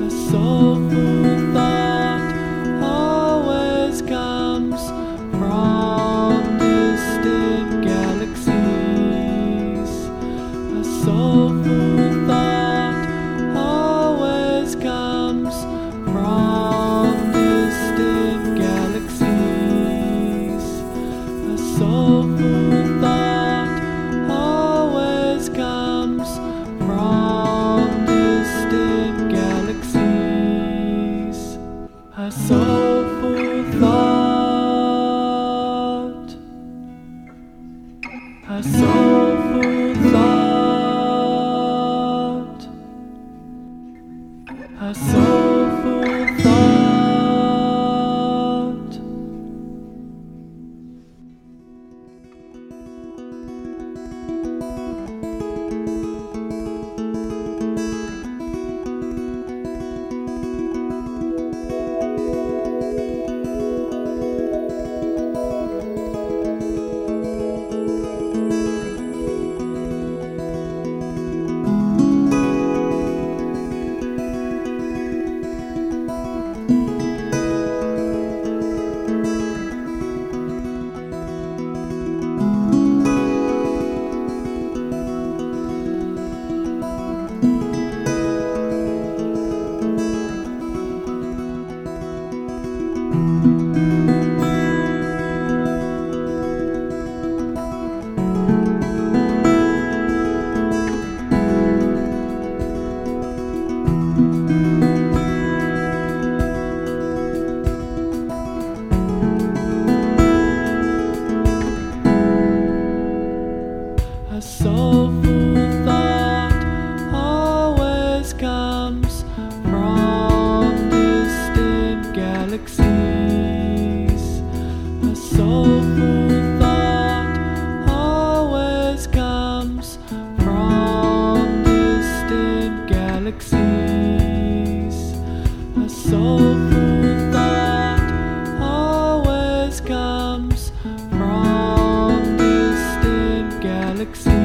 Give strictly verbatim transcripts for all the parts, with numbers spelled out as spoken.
A soulful thought always comes from distant galaxies. A soulful thought always comes from distant galaxies. A soulful thought always comes from distant galaxies. A soulful thought. A soulful thought. A soulful thought. A soulful thought always comes from distant galaxies. A soulful thought always comes from distant galaxies. A soulful thought always comes from distant galaxies.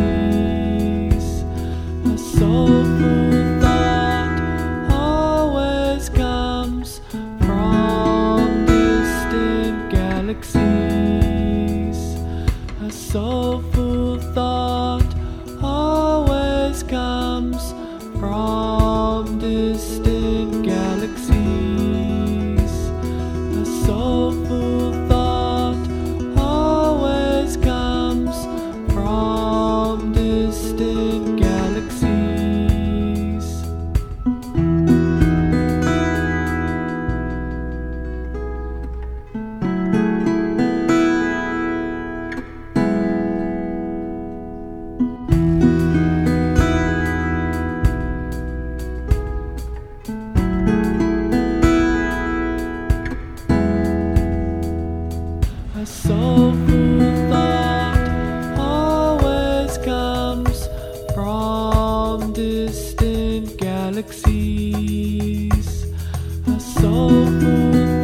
A soulful thought always comes from distant galaxies. A soulful thought always comes from distant galaxies. A soulful thought always comes from distant galaxies. A soulful thought always comes from distant galaxies. A soulful